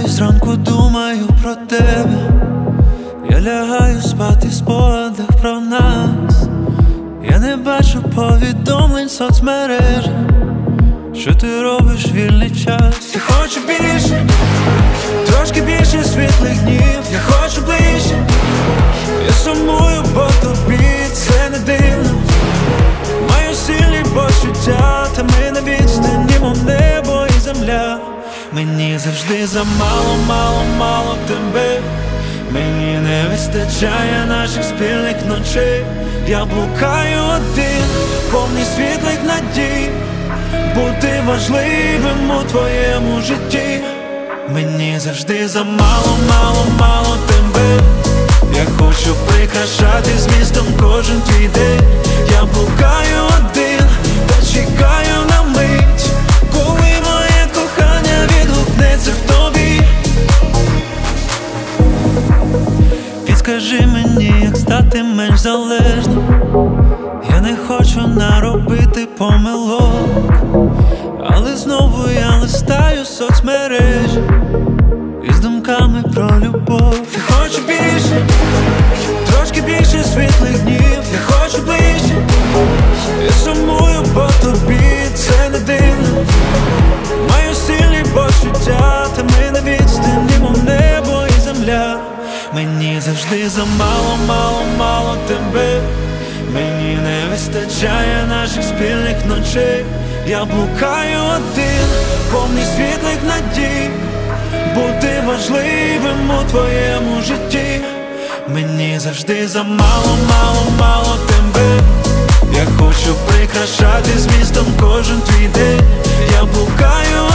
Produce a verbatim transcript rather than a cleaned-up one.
і зранку думаю про тебе. Я лягаю спати в спогадах про нас. Я не бачу повідомлень в соцмережах. Що ти робиш в вільний час? Я хочу більше, трошки більше світлих днів. Я хочу ближче, я сумую по тобі, це не дивно. Маю сильні почуття, та ми на відстані, мов небо і земля. Мені завжди замало, мало, мало тебе. Мені не вистачає наших спільних ночей. Я блукаю один, повний світлих надій, бути важливим у твоєму житті. Мені завжди замало, мало, мало тебе. Я хочу прикрашати змістом кожен твій день. Я блукаю один, та чекаю на мить, коли моє кохання відгукнеться в тобі. Підскажи мені, як стати менш залежним. Я не хочу наробити помилок, але знову я листаю соцмережі із думками про любов. Я хочу більше, трошки більше світлих днів. Я хочу ближче, я сумую по тобі, це не дивно. Маю сильні почуття, та ми на відстані, мов небо і земля. Мені завжди замало, мало, мало тебе. Мені не вистачає наших спільних ночей. Я блукаю один, повний світлих надій, бути важливим у твоєму житті. Мені завжди замало, мало, мало тебе. Я хочу прикрашати змістом кожен твій день. Я блукаю